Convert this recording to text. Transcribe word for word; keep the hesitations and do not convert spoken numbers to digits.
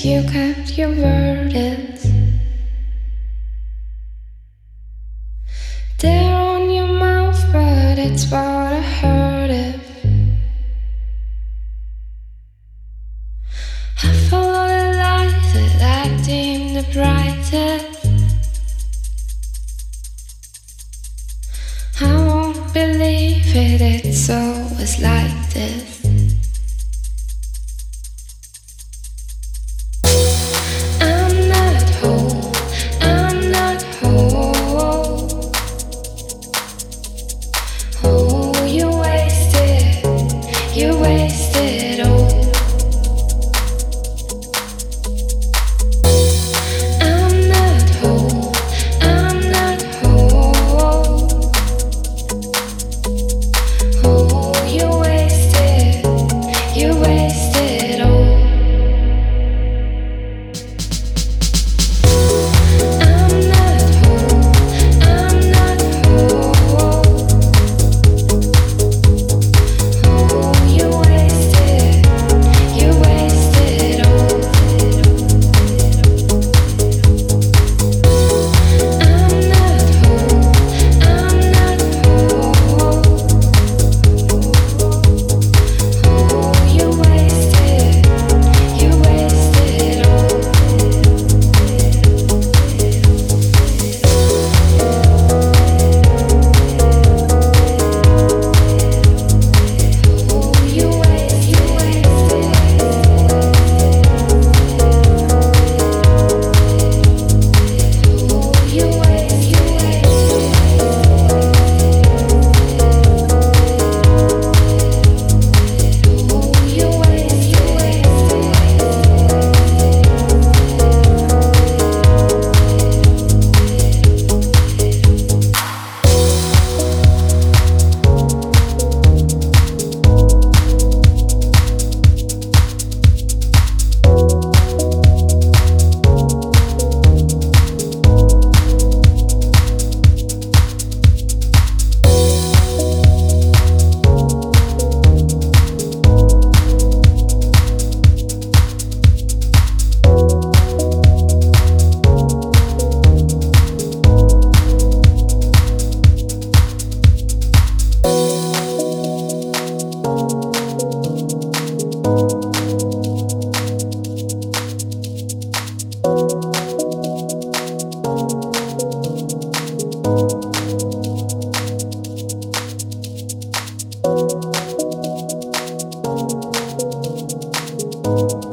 you kept your verdicts. They're on your mouth, but it's what I heard it. I follow the light that I deem the brightest. I won't believe it, it's always like this. I'm not whole, I'm not whole. Oh, you wasted, you wasted all. I'm not whole, I'm not whole. Oh, you wasted, you wasted all. I'm not whole, I'm not whole. Oh, you wasted, you wasted all. I'm not whole, I'm not whole. Oh, you wasted, you wasted all. Oh, you waste, you wasted. Oh, you waste, you wasted. Oh, you waste, you wasted. Thank